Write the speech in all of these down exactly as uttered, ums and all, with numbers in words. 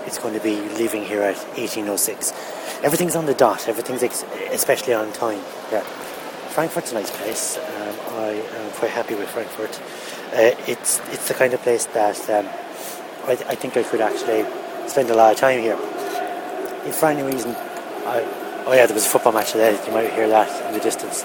it's going to be leaving here at eighteen oh six. Everything's on the dot. Everything's ex- especially on time. Yeah. Frankfurt's a nice place. Um, I am quite happy with Frankfurt. Uh, it's it's the kind of place that um, I, th- I think I could actually spend a lot of time here. If for any reason, I, oh yeah, there was a football match today. You might hear that in the distance.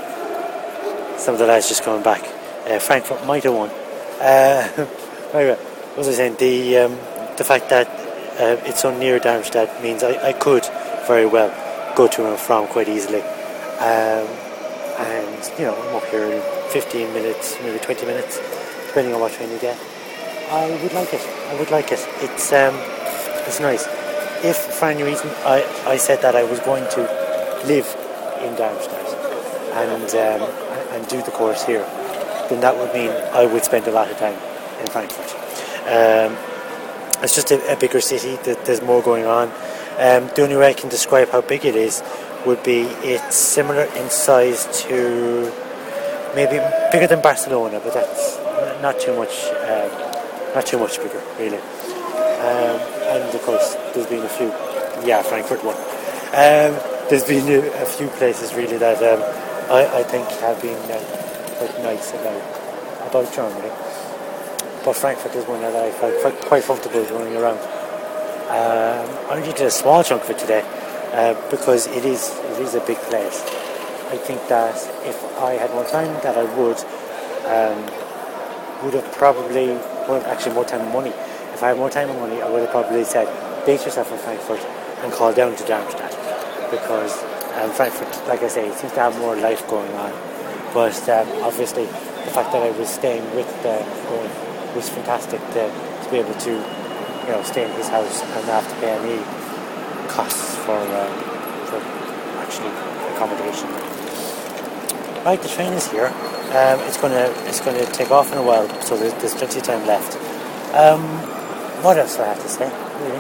Some of the lads just coming back. Uh, Frankfurt might have won. Uh, anyway, what was I saying? The um, the fact that uh, it's so near Darmstadt means I, I could very well go to and from quite easily. Um, and you know, I'm up here in fifteen minutes, maybe twenty minutes, depending on what train you get. I would like it. I would like it. It's um, it's nice. If for any reason I, I said that I was going to live in Darmstadt and um, and do the course here, then that would mean I would spend a lot of time in Frankfurt. Um, it's just a, a bigger city. There's more going on. Um, the only way I can describe how big it is would be it's similar in size to maybe bigger than Barcelona, but that's not too much. Um, not too much bigger, really. Um, and of course, there's been a few. Yeah, Frankfurt won. Um, there's been a, a few places really that um, I, I think have been uh, quite nice about about Germany. But Frankfurt is one that I felt quite comfortable going around. Um, I only did a small chunk of it today uh, because it is it is a big place. I think that if I had more time, that I would um, would have probably well, actually more time and money. If I had more time and money, I would have probably said, base yourself in Frankfurt and call down to Darmstadt, because um, Frankfurt, like I say, seems to have more life going on. But um, obviously, the fact that I was staying with the going was fantastic to, to be able to, you know, stay in his house and not have to pay any costs for um, for actually accommodation. Right, the train is here. Um, it's gonna it's gonna take off in a while, so there's, there's plenty of time left. Um, what else do I have to say? Really,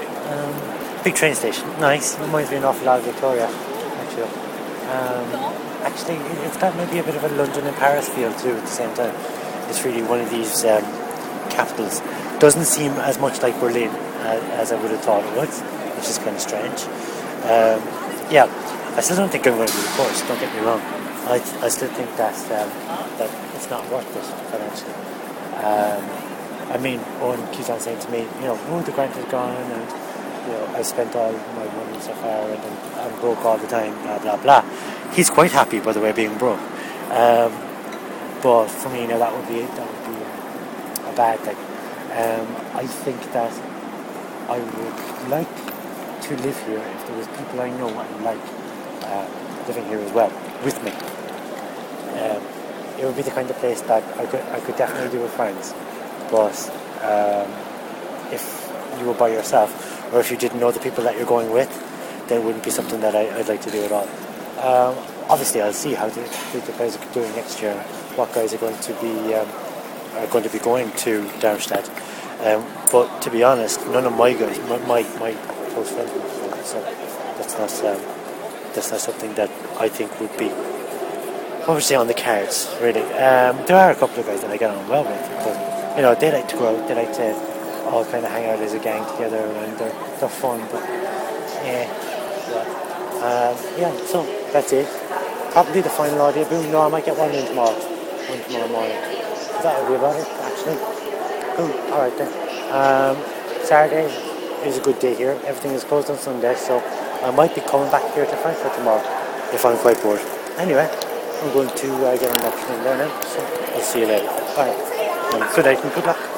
um, big train station, nice. Reminds me an awful lot of Victoria, actually. Um, actually, it's got maybe a bit of a London and Paris feel too at the same time. It's really one of these um, capitals. Doesn't seem as much like Berlin uh, as I would have thought it would, which is kind of strange. Um, yeah, I still don't think I'm going to do the course. Don't get me wrong. I, I still think that um, that it's not worth it financially. Um, I mean, Owen keeps on saying to me, you know, oh, the grant is gone, and you know, I spent all my money so far, and I'm, I'm broke all the time, blah blah blah. He's quite happy, by the way, being broke. Um, but for me, you know, that would be that would be a bad thing. Um, I think that I would like to live here if there was people I know and like uh, living here as well with me. Um, it would be the kind of place that I could I could definitely do with friends. But um, if you were by yourself, or if you didn't know the people that you're going with, then it wouldn't be something that I, I'd like to do at all. Um, obviously, I'll see how the, the guys are doing next year. What guys are going to be um, are going to be going to Darmstadt. Um, but to be honest, none of my guys, my my, my close friends, would be going, so that's not um, that's not something that I think would be obviously on the cards. Really, um, there are a couple of guys that I get on well with, but you know, they like to go out, they like to all kind of hang out as a gang together, and they're, they're fun, but yeah, yeah. Um, yeah, so that's it. Probably the final audio boom. No, I might get one in tomorrow, one tomorrow morning. That would be about it, actually. Cool, alright then. Um, Saturday is a good day here. Everything is closed on Sunday, so I might be coming back here to Frankfurt tomorrow if I'm quite bored. Anyway, I'm going to uh, get on that train there now, so I'll see you later. Bye. Um, good night and good luck.